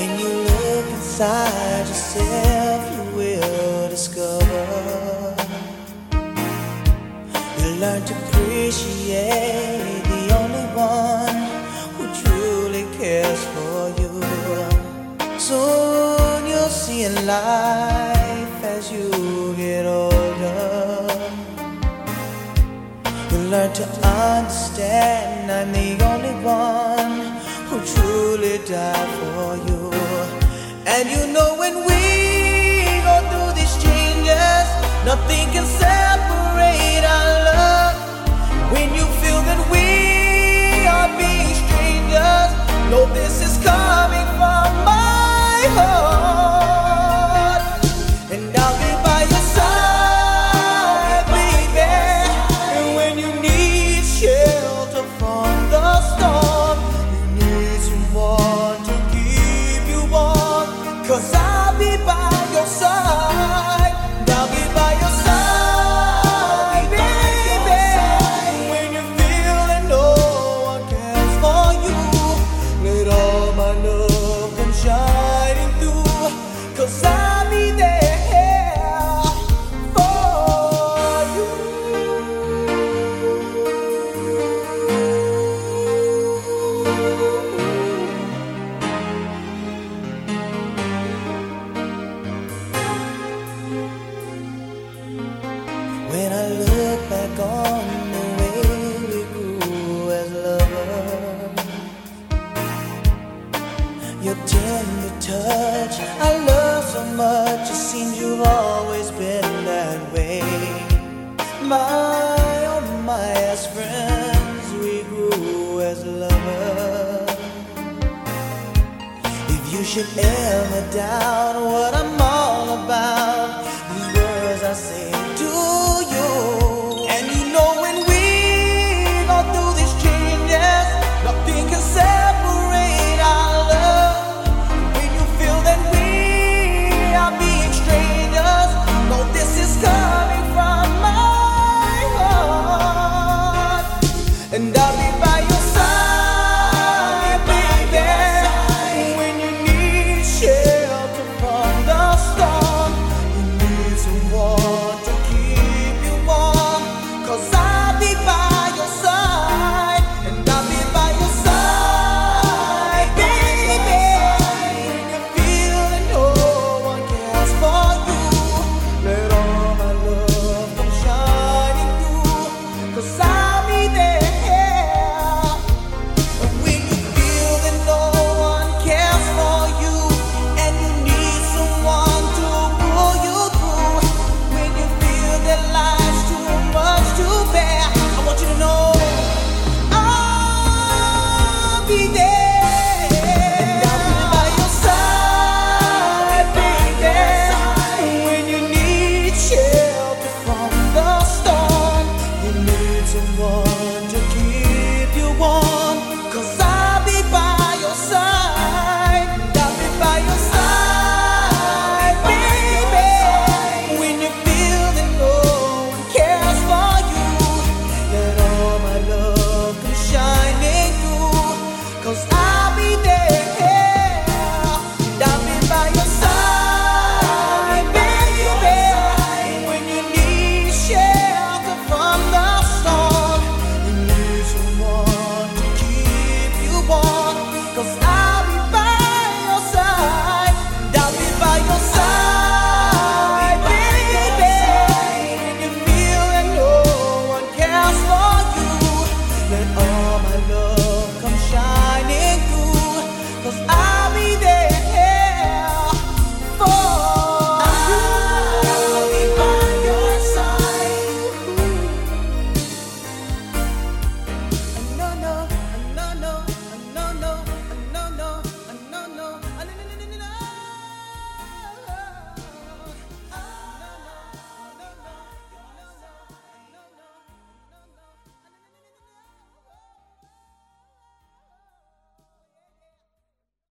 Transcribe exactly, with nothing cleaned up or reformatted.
When you look inside yourself, you will discover you learn to appreciate the only one who truly cares for you. Soon you'll see in life as you get older, you learn to understand I'm the only one who truly died for you. And you know when we go through these changes, nothing can separate our love. When you feel that we are being strangers, know this is coming from my heart. And I'll be by your side, baby. And when you need shelter from the storm, you need someone to keep you warm. 'Cause I'll be by your side. And I'll be by your side, baby. When you feel that no one cares for you, let all my love come shining through. 'Cause I'll be there for you. When I look back on the way we grew as lovers, your tender touch I love so much. It seems you've always been that way. My, oh my, as friends we grew as lovers. If you should ever doubt what I'm